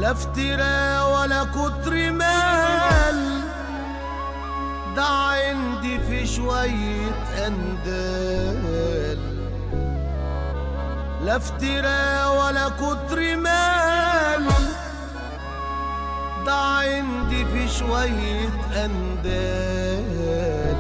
لا افتراء ولا كتر مال، ده عندي في شوية أندال. لا افتراء ولا كتر مال، ده عندي في شوية أندال.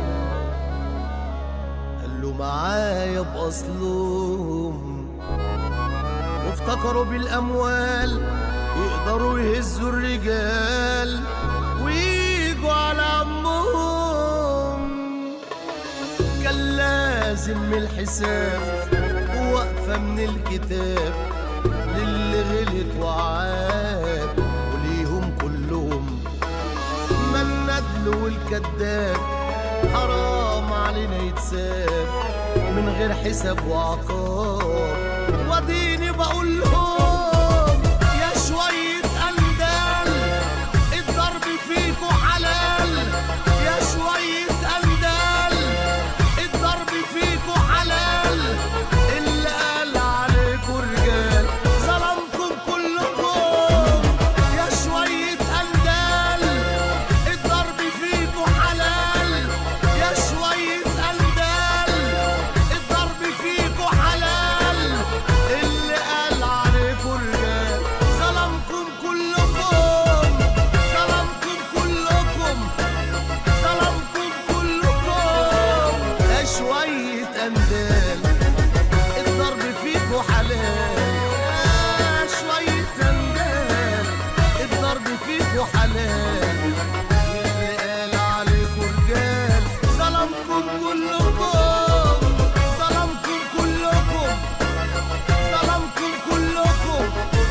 قالوا معايا بأصلهم وافتكروا بالأموال يقدروا يهزوا الرجال ويجوا على عمهم. كان لازم من الحساب ووقفة من الكتاب للي غلط وعاب وليهم كلهم. ما الندل والكذاب حرام علينا يتساب من غير حساب وعقاب. واديني بقول لهم يا شوية أندال الضرب فيكوا حلال، يا شوية أندال الضرب فيكوا حلال. اللي قال عليكوا رجال ظلمكم كلكم. يا شوية أندال الضرب فيكوا حلال، يا شوية أندال الضرب فيكوا حلال. اللي قال عليكوا رجال ظلمكم كلكم، ظلمكم كلكم، ظلمكم كلكم. يا شوية أندال الضرب فيكوا حلال، يا شوية أندال الضرب فيكوا حلال. اللي قال عليكوا رجال ظلمكم كلكم، ظلمكم كلكم، ظلمكم كلكم.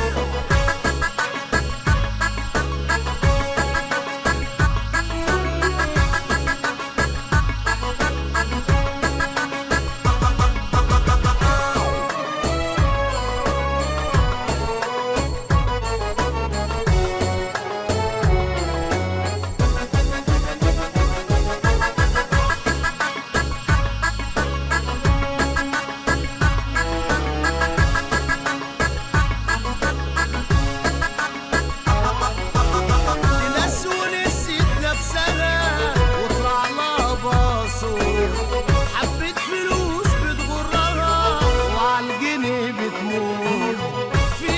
ناس ونسيت نفسها وطلع لها باصور، حبت فلوس بتغرها وعالجنيه بتموت. في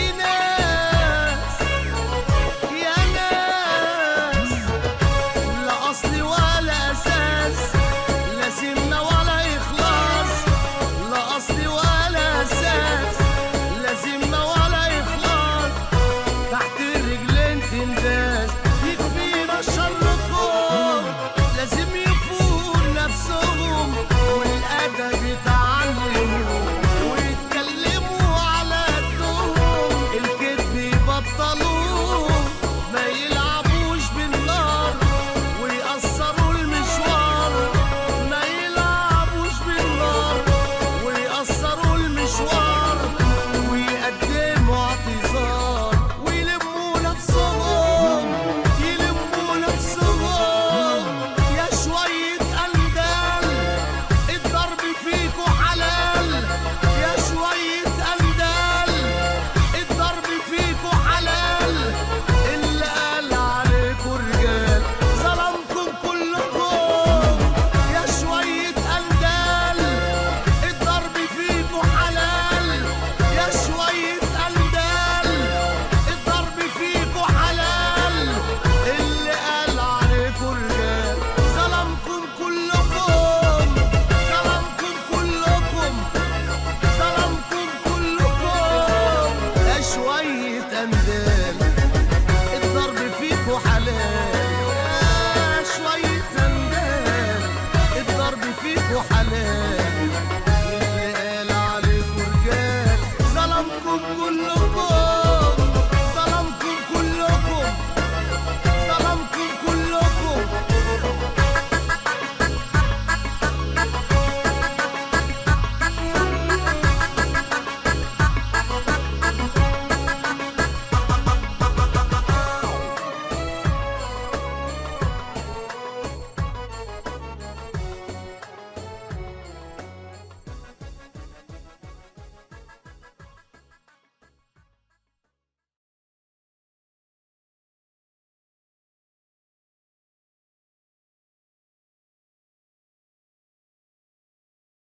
ناس يا ناس لا أصل ولا أساس، لا سمنة ولا إخلاص. لا أصل ولا أساس، لا سمنة ولا إخلاص. تحت الرجلين تنداس يكفينا شركم. لازم يفوقوا نفسهم والأدب يتعلموا ويتكلموا على قدهم. الكذب يبطلوه، ما يلعبوش بالنار ويقصروا المشوار. ما يلعبوش بالنار ويقصروا المشوار ويقدموا اعتذار ويلموا نفسهم، يلموا نفسهم. يا شوية أندال الضرب فيكوا حلال، يا شوية أندال الضرب فيكوا حلال. اللي قال عليكوا رجال ظلمكم كلكم. يا شوية أندال الضرب فيكوا حلال، يا شوية أندال الضرب فيكوا حلال. اللي قال عليكوا رجال ظلمكم كلكم، ظلمكم كلكم، ظلمكم كلكم. يا شوية أندال